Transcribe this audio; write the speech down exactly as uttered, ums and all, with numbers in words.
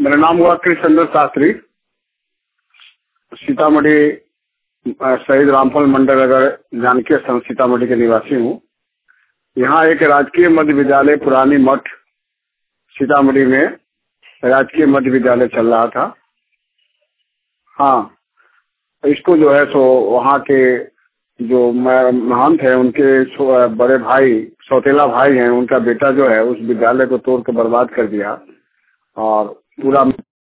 मेरा नाम हुआ कृष्णचंद्र शास्त्री, सीतामढ़ी शहीद रामफल मंडल नगर जानकी स्थान सीतामढ़ी के निवासी हूँ। यहाँ एक राजकीय मध्य विद्यालय पुरानी मठ सीतामढ़ी में राजकीय मध्य विद्यालय चल रहा था। हाँ, इसको जो है सो वहाँ के जो महंत है उनके बड़े भाई सौतेला भाई हैं, उनका बेटा जो है उस विद्यालय को तोड़ के बर्बाद कर दिया और पूरा